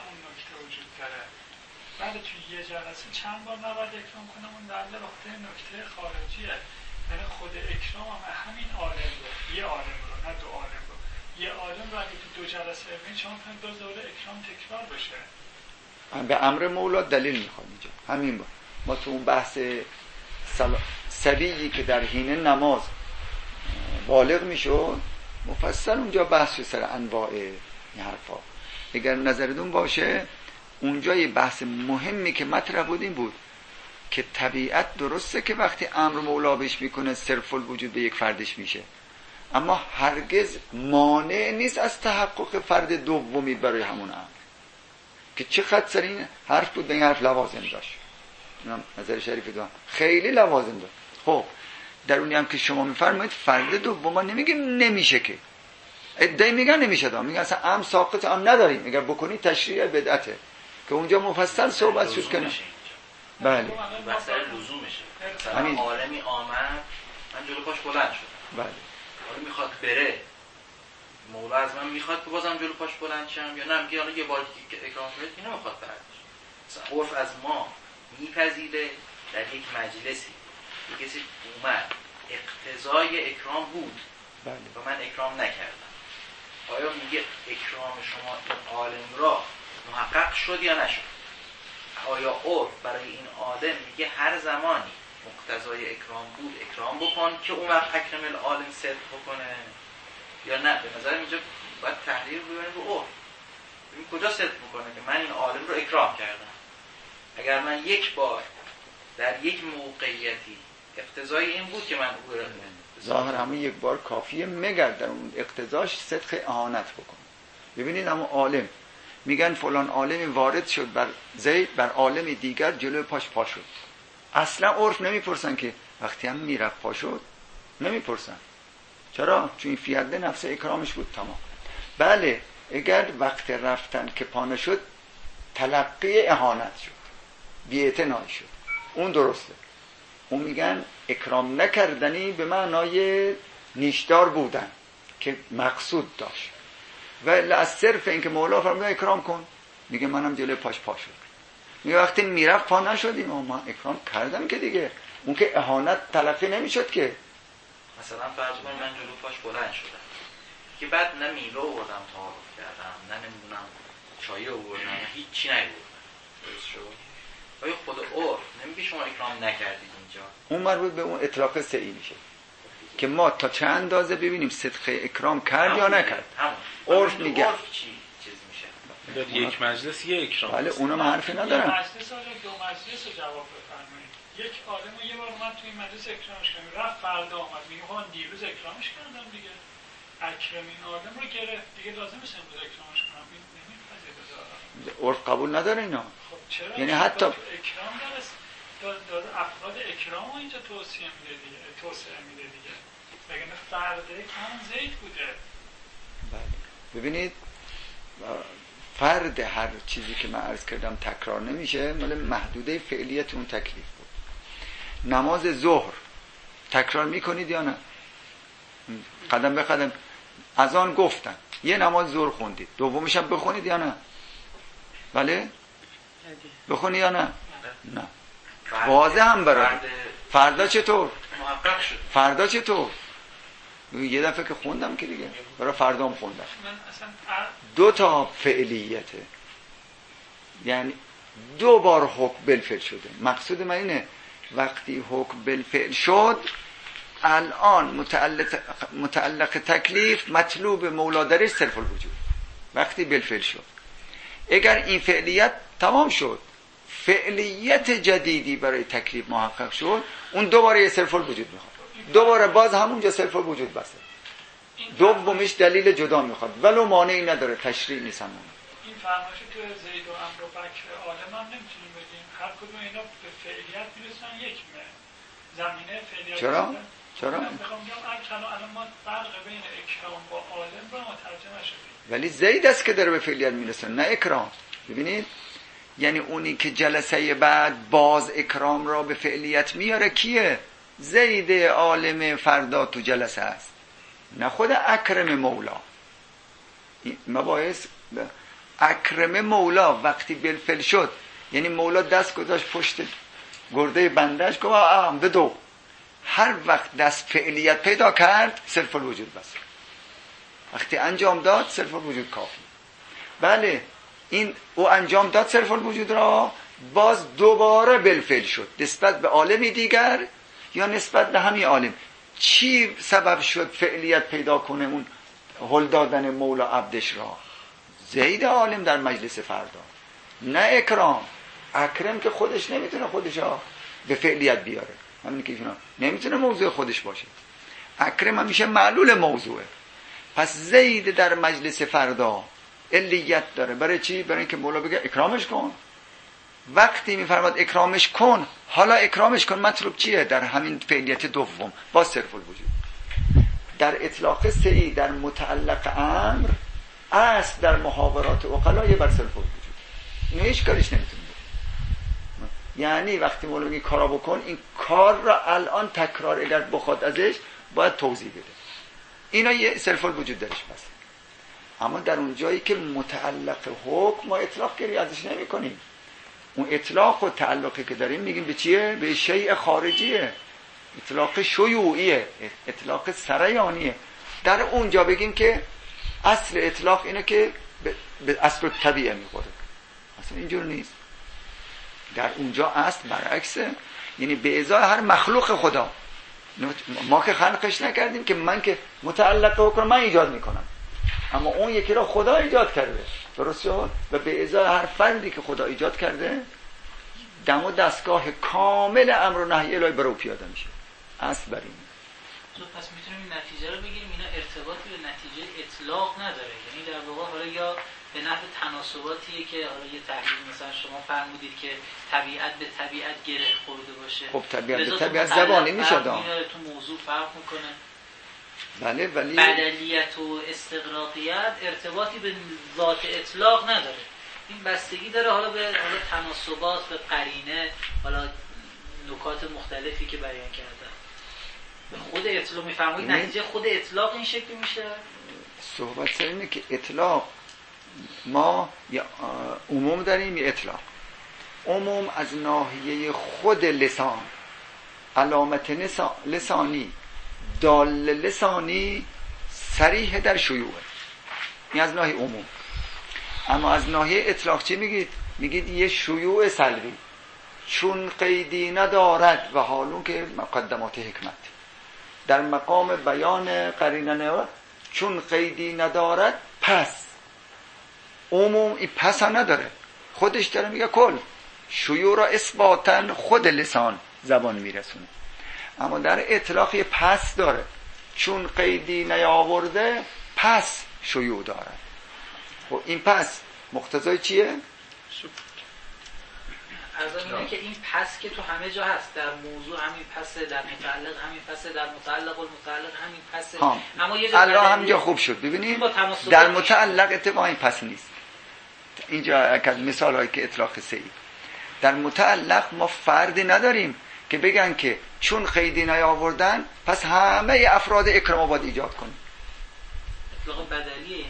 E: بله توی یه جلسه چند بار نباید اکرام کنم، اون در نقطه نکته خارجیه. یعنی خود اکرام هم همین عالم رو، یه عالم رو، نه دو عالم رو، یه عالم رو اگه تو دو جلسه ببین شما کنید دو دوره اکرام تکرار بشه.
A: به امر مولا دلیل میخواد اینجا همین با. ما تو اون بحث سل... سبیی که در حین نماز بالغ میشد مفصل اونجا بحث سر انواع این حرفا، اگر نظرتون باشه اونجا یه بحث مهمی که مطرح بود این بود که طبیعت درسته که وقتی امر مولا بهش میکنه صرف الوجود به یک فردش میشه، اما هرگز مانع نیست از تحقق فرد دومی برای همون امر. که چقدر سر این حرف بود، به این حرف لوازم داشت. اینم نظر شریف دو خیلی لوازم داشت. خب در اونی هم که شما میفرمایید فرد دوم ما نمیگیم نمیشه، که ادعای میگن نمیشه، دا میگن اصلا امر ساقط امر نداریم، اگر بکنی تشریع بدعته، که اونجا مفصل صحبت شد کنه. بله
F: مسئله لزومشه. مثلا عالمی آمد، من جلو پاش بلند شدم، بله حالا میخواد بره، مولا از من میخواد که بازم جلو پاش بلند شم، یا نه میگه حالا یه بار دیگه اکرام کنید اینو میخواد بردش. مثلا عرف از ما میپذیره در یک مجلسی یک کسی اومد اقتضای اکرام بود، بله و من اکرام نکردم، آیا میگه اکرام شما این عالم را محقق شد یا نشد؟ آیا عرف برای این آدم میگه هر زمانی مقتضای اکرام بود اکرام بکن که اون وقت اکرم العالم صدق بکنه، یا نه؟ به نظر اینجا باید تحلیل ببینیم رو عرف، ببین کجا صدق میکنه که من این عالم رو اکرام کردم. اگر من یک بار در یک موقعیتی اقتضای این بود که من او رو
A: ظاهر همون یک بار کافیه، مگر در اون اقتضاش صدق اهانت بکن. ببینید اما عالم میگن فلان عالمی وارد شد بر زید، بر عالم دیگر جلوی پاش پا شد. اصلا عرف نمیپرسن که وقتی هم میرفت پا شد، نمیپرسن. چرا؟ چون این فیرده نفس اکرامش بود تمام. بله اگر وقت رفتن که پا نشد تلقی اهانت شد، بی‌اعتنایی شد، اون درسته. اون میگن اکرام نکردنی به معنای نیشدار بودن که مقصود داشت. و از صرف اینکه مولا فرمود اکرام کن، میگه منم جلوی پاش پا شد. میگه وقتی میرفت پا نشدیم، من اکرام کردم که دیگه، اون که اهانت تلقی نمیشد که.
F: مثلا فرض کن من جلو پاش بلند شدم که بعد نه میوه آوردم تعارف کردم، نه نمیدونم چای آوردم، نه هیچی نیاوردم، درست شد؟ آیا خود عرف نمیگه شما اکرام نکردید اینجا؟
A: اون مربوط به اون اطلاق سعی میشه که ما تا چه اندازه ببینیم صدق اکرام کرد یا نکرد. عرف میگه
F: عرف چی چیز میشه؟
G: یک مجلس یک اکرام.
A: بله اونم حرفی ندارم.
E: مجلس آره دو مجلس رو جواب بفرمایید. یک آدم رو یه بار اومد توی مجلس اکرامش کردم، رفت فردا آمد میگه من دیروز اکرامش کردم دیگه، اکرمین آدم رو گرفت دیگه، لازم نیست امروز اکرامش کنم. این نمیپذیره بذارم.
A: عرف قبول نداره اینا.
E: خب چرا؟
A: یعنی حتی
E: اکرام داره داره افراد اکرام رو اینجا توصیه میده دیگه، توصیه میده دیگه. وگرنه فرده کم زید بوده.
A: بله. ببینید فرد هر چیزی که من عرض کردم تکرار نمیشه، مال محدوده فعلیت اون تکلیف بود. نماز ظهر تکرار میکنید یا نه؟ قدم به قدم از آن گفتن یه نماز ظهر خوندید، دومیش هم بخونید یا نه؟ بله؟ بخونی یا نه؟ نه. واضح هم برای فردا چطور؟
F: محقق شد.
A: فردا چطور؟ یه دفعه که خوندم که دیگه برای فردا هم خوندم. دو تا فعلیته، یعنی دو بار حکم بالفعل شده. مقصود من اینه وقتی حکم بالفعل شد الان متعلق, متعلق تکلیف مطلوب مولا درش صرف الوجود. وقتی بالفعل شد اگر این فعلیت تمام شد، فعلیت جدیدی برای تکلیف محقق شد، اون دوباره صرف الوجود میخواد، دوباره باز همونجا صرف الوجود بسه. دومیش دلیل جدا میخواد ولو مانعی نداره، تشریع نیست همون.
E: این فرمایش تو زید و عمرو و بکر عالم هم نمیتونیم بگیم، هر کدوم اینا به فعلیت میرسن یک زمینه فعلیت.
A: چرا؟ چرا؟
E: من میخوام بگم الان ما فرق بین اکرام با عالم رو مترجم شدیم،
A: ولی زید است که داره به فعلیت میرسه نه اکرام. ببینید یعنی اونی که جلسه بعد باز اکرام را به فعلیت میاره کیه؟ زید عالم فردا تو جلسه است، نه خود اکرم مولا. مباحث اکرم مولا وقتی بالفعل شد، یعنی مولا دست گذاشت پشت گرده بندش گفت آم بدو، هر وقت دست فعلیت پیدا کرد صرف الوجود بس. وقتی انجام داد صرف الوجود کافی. بله این او انجام داد صرف الوجود را، باز دوباره بالفعل شد نسبت به عالمی دیگر یا نسبت به همین عالم. چی سبب شد فعلیت پیدا کنه اون هل دادن مولا عبدش را؟ زید عالم در مجلس فردا، نه اکرام. اکرم که خودش نمیتونه خودش را به فعلیت بیاره، همین که اینا نمیتونه موضوع خودش باشه. اکرم همیشه معلول موضوعه. پس زید در مجلس فردا علیت داره. برای چی؟ برای اینکه مولا بگه اکرامش کن. وقتی میفرماد اکرامش کن، حالا اکرامش کن مطلوب چیه؟ در همین فعلیت دوم با صرف الوجود. در اطلاق سعی در متعلق امر است، در محاورات عقلا یه بر صرف الوجود. اینو هیچ کاریش نمیتونه بکنه. یعنی وقتی مولا میگه کارا بکن، این کار را الان تکرار اگر بخواد ازش باید توضیح بده. اینا یه صرف الوجود درش بس. اما در اون جایی که متعلق حکم ما اطلاق گری ازش نمی کنیم، اون اطلاق و تعلقی که داریم میگیم به چیه؟ به شیء خارجیه، اطلاق شیوعیه، اطلاق سریانیه. در اونجا بگیم که اصل اطلاق اینه که به اصل طبیعه میخوره. اصلا اینجور نیست. در اونجا اصل برعکسه، یعنی به ازای هر مخلوق خدا. ما که خلقش نکردیم که من که متعلق حکم من ایجاد میکنم، اما اون یکی را خدا ایجاد کرده، درست شد؟ و به ازای هر فردی که خدا ایجاد کرده دم و دستگاه کامل امر و نهی الهی برای پیاده میشه. اصل بر این.
D: پس میتونیم این نتیجه رو بگیریم اینا ارتباطی به نتیجه اطلاق نداره، یعنی در واقع حالا یا به نحو تناسباتیه که حالا یه تحلیل مثلا شما فرمودید که طبیعت به طبیعت گره خورده باشه.
A: خب طبیعت به طبیعت زبانی میشه دا.
D: اینا تو موضوع فرق میکنه.
A: بله ولی
D: بدلیت و استغراقیت ارتباطی به ذات اطلاق نداره. این بستگی داره حالا به حالا تناسبات، به قرینه، حالا نکات مختلفی که بیان کردن. به خود اطلاق میفرمایید نتیجه خود اطلاق این شکلی میشه.
A: صحبت سر اینه که اطلاق ما یا عموم داریم یا اطلاق. عموم از ناحیه خود لسان، علامت لسانی، دال لسانی صریح در شیوعه، این از ناحیه عموم. اما از ناحیه اطلاق چی میگید؟ میگید یه شیوع سلبی چون قیدی ندارد و حالون که مقدمات حکمت در مقام بیان قرینه ندارد، چون قیدی ندارد پس عموم این پس هم نداره، خودش داره میگه کل. شیوع را اثباتن خود لسان زبان میرسونه، اما در اطلاق یه پس داره، چون قیدی نیاورده پس شیوع دارد. خب این پس مقتضای چیه؟
D: از اینه که این پس که تو همه جا هست، در موضوع همین پسه، در متعلق همین پسه، در متعلق و المتعلق همین پسه. اما یه جا
A: الله همجا خوب شد. ببینید در متعلق اتفاقا این پس نیست. اینجا از مثال هایی که اطلاق سه‌ای، در متعلق ما فردی نداریم که بگن که چون قیدی نیاوردن پس همه افراد اکرام باید ایجاد کنیم.
D: اطلاق بدلیه.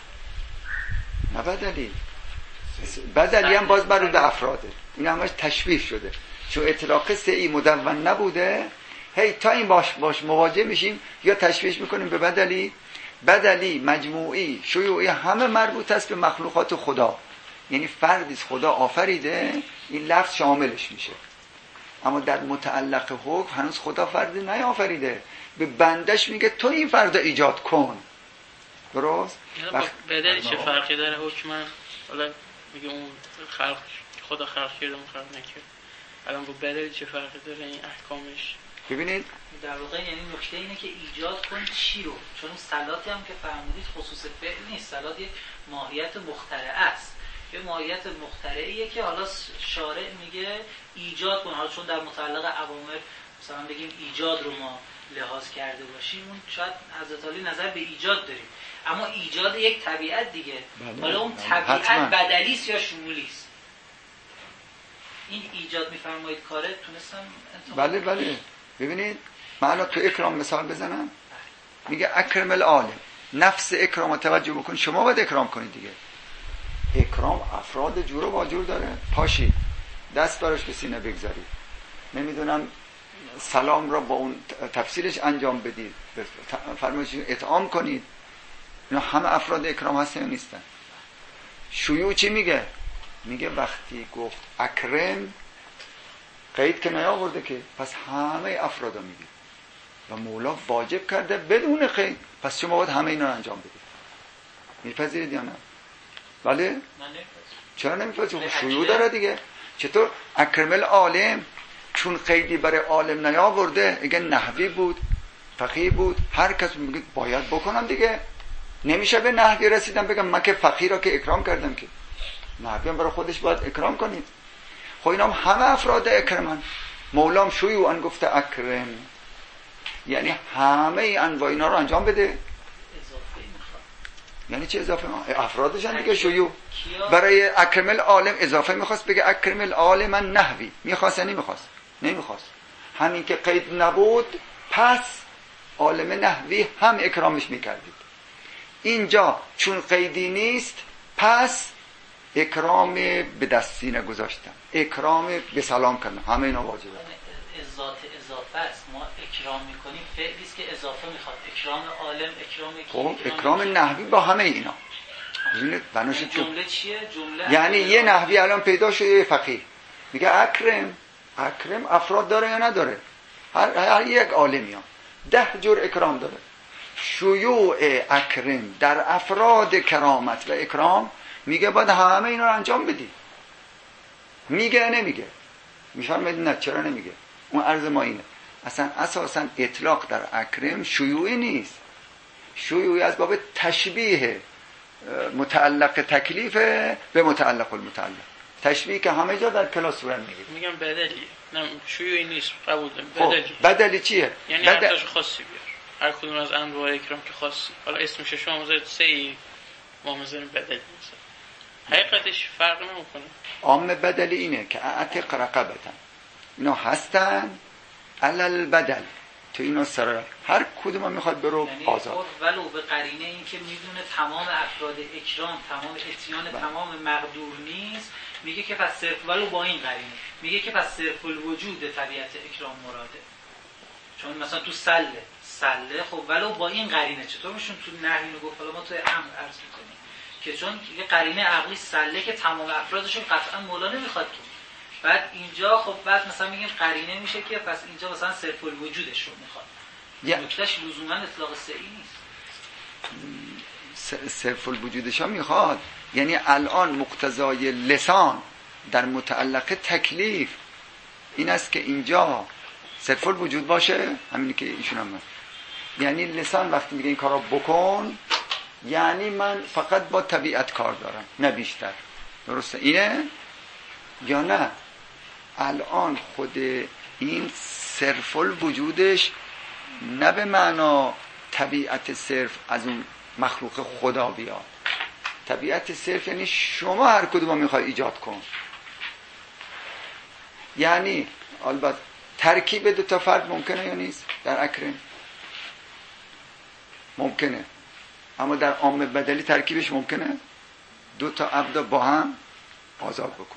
A: نه بدلی، بدلی هم باز برای به افراده. این همش تشبیه شده، چون اطلاق سه‌ای مدون نبوده، هی تا این باش باش مواجه میشیم یا تشبیه میکنیم به بدلی. بدلی، مجموعی، شیوعی همه مربوط است به مخلوقات خدا، یعنی فردی خدا آفریده، این لفظ شاملش میشه. اما در متعلق حکم هنوز خدا فردی نیافریده، به بندش میگه تو این فرد ایجاد کن. درست؟
C: وقت بدلی چه فرقی داره حکم؟ حالا میگه اون خلق خدا خلق کرده اون خلق نکرد، الان با بدلی چه فرقی داره این احکامش؟
A: ببینید
D: در واقع یعنی نکته اینه که ایجاد کن چی رو، چون صلاتی هم که فرمودید خصوص فعل نیست، صلات یک ماهیت مخترعه است، یه ماهیت مخترعیه که حالا شارع میگه ایجاد کن. حالا چون در متعلق اوامر مثلا بگیم ایجاد رو ما لحاظ کرده باشیم، اون شاید حضرت علی نظر به ایجاد داریم، اما ایجاد یک طبیعت دیگه. حالا اون طبیعت بدلی است یا شمولی است؟ این ایجاد میفرمایید کاره تونستم انتخاب.
A: بله بله. ببینید من الان تو اکرام مثال بزنم، میگه اکرم العالم، نفس اکرام رو توجه بکن، شما باید اکرام کنید دیگه. اکرام افراد جور و واجور داره. پاشید دست براش به سینه بگذارید، نمیدونم سلام را با اون تفسیرش انجام بدید، فرمایشون اطعام کنید، اینا همه افراد اکرام هستن یا نیستن؟ شیوع چی میگه؟ میگه وقتی گفت اکرم قید که نیاورده که، پس همه افراد رو میگه و مولا واجب کرده بدون قید، پس شما باید همه اینا رو انجام بدید. میپذیرید یا نه؟ بله؟ چرا نمیپذیرید؟ شیوع داره دیگه. چطور اکرم العالم چون قیدی برای عالم نیاورده، اگه نحوی بود، فقیه بود، هر کس میگه باید بکنم دیگه. نمیشه به نحوی رسیدم بگم من که فقیه را که اکرام کردم، که نحوی هم برای خودش باید اکرام کنید. خب اینا هم همه افراد اکرمن. مولام شیوعاً گفته اکرم، یعنی همه انواع اینا رو انجام بده.
D: اضافه میخواد.
A: یعنی چه اضافه؟ افرادشن دیگه. شیوع برای اکرم العالم اضافه میخواست بگه اکرم العالم نحوی، میخواست یا نمیخواست؟ نمیخواست. همین که قید نبود پس عالم نحوی هم اکرامش میکردید. اینجا چون قیدی نیست پس اکرام به دستینه گذاشتن، اکرام به سلام کردن، همه اینا واجبه.
D: ذات اضافه است، ما اکرام میکنیم فعلی است که اضافه میخواد. اکرام عالم، اکرام کی؟
A: خب اکرام نحوی با همه اینا. ببینید بناش
D: جمله چیه؟ جمله
A: یعنی یه نحوی الان پیدا شده، یه فقیه میگه اکرم. اکرم افراد داره یا نداره؟ هر, هر یک عالمی هم ده جور اکرام داره. شیوع اکرم در افراد کرامت و اکرام میگه باید همه اینا رو انجام بدی. میگه نمیگه؟ میفرماید نه چرا نمیگه؟ اون عرض ما اینه، اصلا اساسا اطلاق در اکرم شیوعی نیست. شیوعی از باب تشبیه متعلق تکلیف به متعلق المتعلق، تشبیه که همه جا در کلاس صورت میگیره.
C: میگم بدلیه، نه شیوعی نیست. قبول دارم. بدلی.
A: خب بدلی چیه؟
C: یعنی
A: بدل...
C: هر تاش خاصی بیار، هر کدوم از انواع اکرام که خاصی. حالا اسمش شما مزارید سه‌ای، ما مزاریم بدلی مثلا. حقیقتش فرق نمیکنه.
A: عام بدلی اینه که اعتق رقبتن، اینا هستن علل بدل، تو اینا سر هر کدوم میخواد برو
D: یعنی
A: آزاد،
D: ولو به قرینه این که میدونه تمام افراد اکرام، تمام اتیان،
A: بله.
D: تمام مقدور نیست، میگه که پس صرف ولو با این قرینه میگه که پس صرف الوجود طبیعت اکرام مراده. چون مثلا تو سله سله خب ولو با این قرینه، چطور میشون تو نحوی اینو گفت؟ حالا ما تو امر عرض میکنیم که چون یه قرینه عقلی سله که تمام افرادشون قطعا مولا نمیخواد که بعد اینجا خب بعد مثلا میگیم قرینه میشه که پس اینجا مثلا صرف الوجودش رو میخواد. نکتهش لزوما اطلاق صحیح نیست.
A: صرف الوجودش هم میخواد، یعنی الان مقتضای لسان در متعلق تکلیف این است که اینجا صرف الوجود باشه، همینی که ایشون هم هست. یعنی لسان وقتی میگه این کارا بکن یعنی من فقط با طبیعت کار دارم نه بیشتر. درسته اینه یا نه؟ الان خود این صرف الوجودش نه به معنا طبیعت صرف از اون مخلوق خدا بیاد. طبیعت صرف یعنی شما هر کدوم میخوای ایجاد کن. یعنی البته ترکیب دو تا فرد ممکنه یا نیست؟ در اکرم ممکنه، اما در عام بدلی ترکیبش ممکنه؟ دو تا عبد با هم آزاد بکن.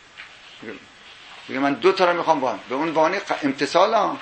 A: بگه من دو تا رو میخوام با هم، به اون وانه امتصال هم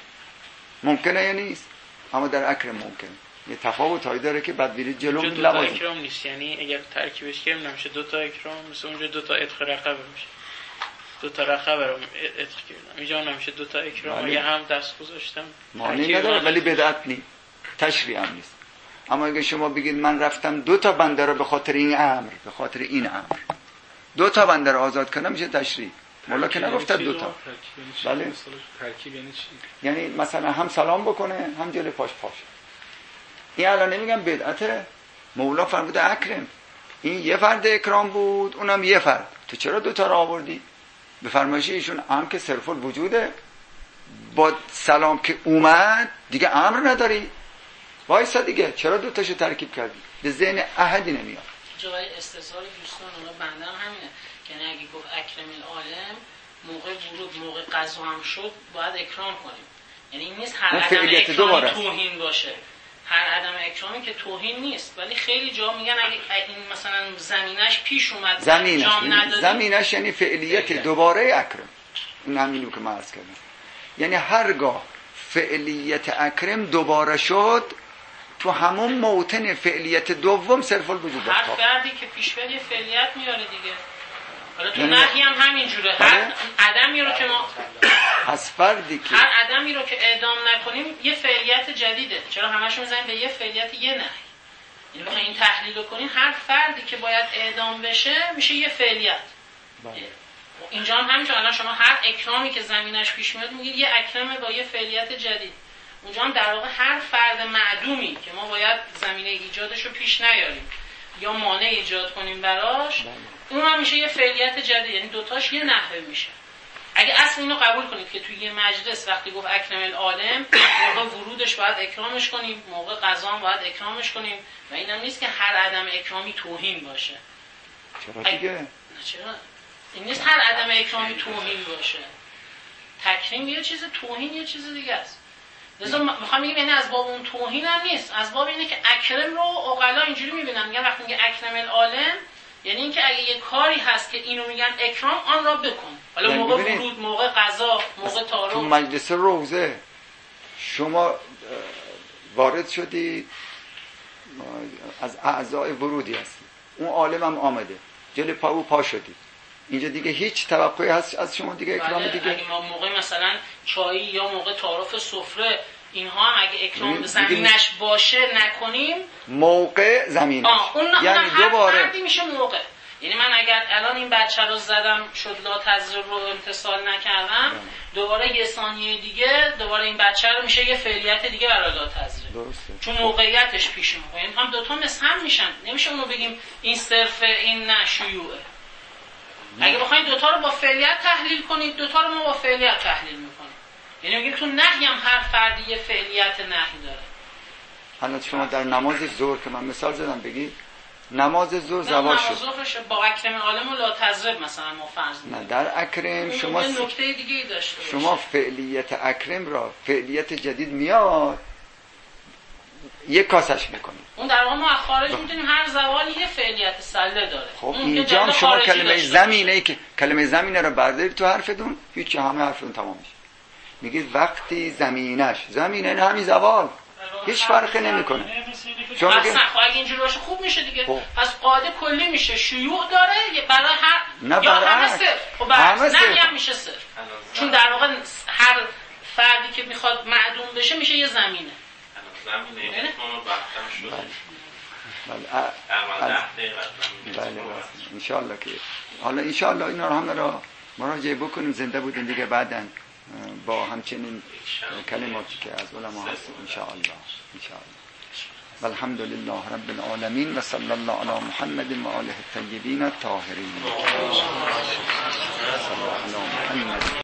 A: ممکنه یا نیست؟ اما در اکرم ممکنه. یه تفاوت هایی داره که بعد بیرید جلو
C: دو تا اکرام نیست. یعنی اگر ترکیبش کنیم نمیشه دو تا اکرام، مثل اونجا دو تا اتق رقبه میشه، دو تا رقبه رو اتق کردم، اینجا نمیشه دو تا اکرام. اگه هم دست گذاشتم
A: معنی نداره، ولی بدعت نیست، تشریع هم نیست. اما اگه شما بگید من رفتم دو تا بنده رو به خاطر این امر، به خاطر این امر دو تا بنده رو آزاد کنم، میشه تشریع. مولا که نگفت دو تا. بله
E: ترکیب یعنی چی؟
A: یعنی مثلا هم سلام بکنه هم جلوی پاش پاش. این الان نمیگم بدعته، مولا فرموده اکرم، این یه فرد اکرام بود اونم یه فرد، تو چرا دو تا رو آوردی؟ به فرمایش ایشون هم که صرف الوجوده، با سلام که اومد دیگه امر نداری، وایسا دیگه، چرا دو تاشو ترکیب کردی؟ به ذهن احدی نمیاد.
G: جای استثار دوستان اونا بنده هم همینه، یعنی اگه گفت اکرم العالم موقع ورود موقع قضا هم شد باید اکرام کنیم، یعنی این نیست هر عدم اکرامی توهین باشه. هر عدم اکرامی که توهین نیست، ولی خیلی جا میگن اگه این مثلا زمینش پیش اومد
A: زمینش زمینش یعنی فعلیت دوباره اکرم. این همینو که من عرض کردم، یعنی هرگاه فعلیت اکرم دوباره شد تو همون موطن فعلیت دوم صرف الوجود داشت.
G: هر فردی که پیش بیاد یه فعلیت میاره دیگه. حالا تو نهی هم همینجوره، هر عدمی رو که ما
A: از فردی که
G: هر عدمی رو که اعدام نکنیم یه فعلیت جدیده. چرا همش میزنیم به یه فعلیت یه نهی؟ یعنی بخوایم این تحلیل رو کنیم هر فردی که باید اعدام بشه میشه یه فعلیت. بله. اینجا هم همینجوره، الان شما هر اکرامی که زمینش پیش میاد میگید یه اکرامه با یه فعلیت جدید. اونجا هم در واقع هر فرد معدومی که ما باید زمینه ایجادش رو پیش نیاریم یا مانع ایجاد کنیم براش، اون هم میشه یه فعلیت جدید، یعنی دوتاش یه نحوه میشه. اگه اصل اینو قبول کنید که توی یه مجلس وقتی گفت اکرم العالم موقع ورودش باید اکرامش کنیم، موقع قضا هم باید اکرامش کنیم، و اینم نیست که هر عدم اکرامی توهین باشه.
A: چرا دیگه؟
G: نه چرا؟ این نیست هر عدم اکرامی توهین باشه. تکریم یه چیز، توهین یه چیز دیگه است. لذا میخوام بگم یعنی از باب اون توهین هم نیست، از باب اینه که اکرم رو عقلا اینجوری میبینن، میگن وقتی میگه اکرم العالم یعنی اینکه اگه یه کاری هست که اینو میگن اکرام، آن را بکن. حالا موقع ورود، موقع قضا، موقع تعارف.
A: تو مجلس روزه شما وارد شدی، از اعضای ورودی هستی، اون عالم هم آمده جلوی پا و پا شدی، اینجا دیگه هیچ توقعی هست از شما دیگه اکرام دیگه؟
G: اگه ما موقع مثلا چایی یا موقع تعارف سفره اینها هم اگه اکرام زمینش باشه نکنیم،
A: موقع زمینش
G: اون یعنی دوباره فردی میشه موقع. یعنی من اگر الان این بچه رو زدم شد لا تضرر رو امتصال نکردم، دوباره یه ثانیه دیگه دوباره این بچه رو میشه یه فعلیت دیگه برای لا تضرر، چون موقعیتش پیش اومده. یعنی هم دوتا مثل هم میشن، نمیشه اونو بگیم این صرف این نه شیوعه. اگه بخواید دوتا رو با فعلیت تحلیل کنید، دوتا رو ما با فعلیت تحلیل میکنیم. یعنی میگیم تو نهی هم هر فردی یه فعلیت نهی داره.
A: حالا شما در نماز ظهر که من مثال زدم بگید نماز ظهر زوال شد.
G: نماز ظهرش با اکرم عالم و لا تضرب مثلا ما فرض
A: نه در اکرم شما
G: س... نکته دیگه ای داشته باشه.
A: شما فعلیت اکرم را فعلیت جدید میاد یک کاسش میکنید.
G: اون در واقع ما از خارج میدونیم هر زوالی یه فعلیت سله داره.
A: خب اینجا شما کلمه زمینه ای که کلمه زمینه رو بردارید تو حرفتون هیچ همه حرفتون تمام میشه. میگید وقتی زمینش زمینه همین زوال هیچ فرقی نمیکنه.
G: چون اصلا خب اگه اینجوری باشه خوب میشه دیگه. خب. پس قاعده کلی میشه شیوع داره برای هر
A: نه
G: یا
A: برای
G: همه صفر. خب برای نه هم میشه صفر. چون در واقع هر فردی که میخواد معدوم بشه میشه یه زمینه.
H: زمینه اسمانو بحثم شده.
A: بله بله انشالله که حالا انشالله اینا رو همه را مراجعه بکنیم زنده بودیم دیگه بعداً با همچنین کلماتی که از علما هست انشاءالله انشاءالله. والحمد لله رب العالمین و صلی الله علی محمد و آله الطیبین الطاهرین. صلی الله علی محمد